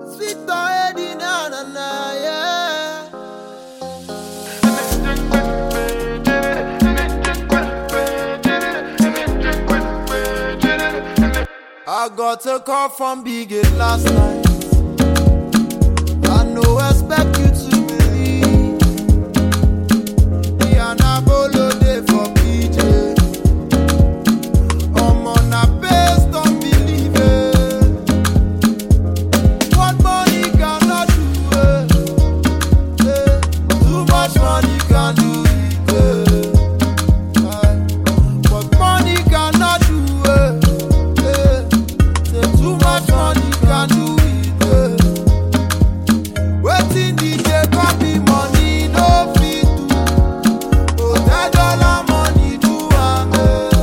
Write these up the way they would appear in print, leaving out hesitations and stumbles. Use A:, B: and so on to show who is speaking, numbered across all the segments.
A: Victor Eddie, na na na, yeah. I got a call from Big It last night. I no expect you to believe. Diana Bolo dey for PJ. I'm on a base, don't believe it. What money cannot do it. Too much money can do it. What money cannot do it. Too much money can do it. Waiting DJ copy money no fit do. Oh, $10 money do am.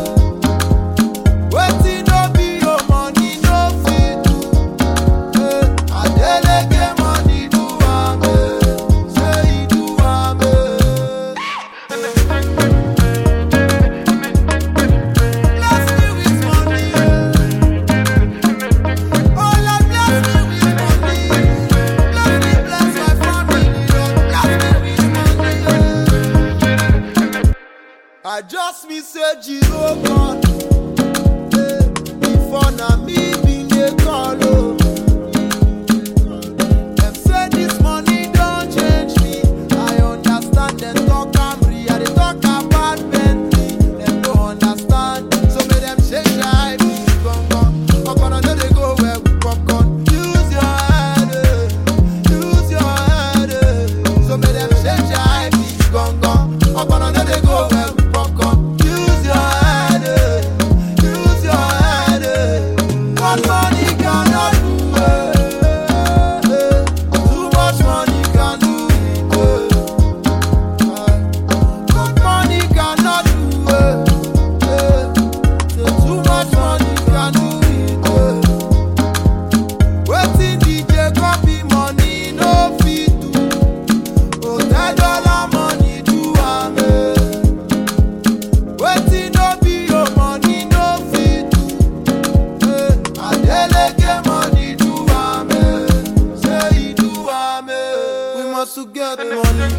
A: Waiting no be your money no fit do. Adeleke money do am. Say he do am. Bless me with money. Oh Lord, bless me with money. Bless me, bless my family. Lord, bless me with money. I just me say Jiro God. Before na me bin dey call oh. Dem say this money don change me. I understand dem talk am real. I dey talk about Bentley. Dem no understand. So make dem change their eye. Okada no dey go where we popcorn. Use your head, use your head. So make them change your eye, please, Okada no dey go where we popcorn. Use your head, use your head. What money cannot do it. Too much money can do it. What money cannot do it. Too much money can do it. Waiting DJ copy money no fit do. Oh, $10 money do am. Waiting no be your money no fit do. Adeleke money do am. Say he do am. We must to get money.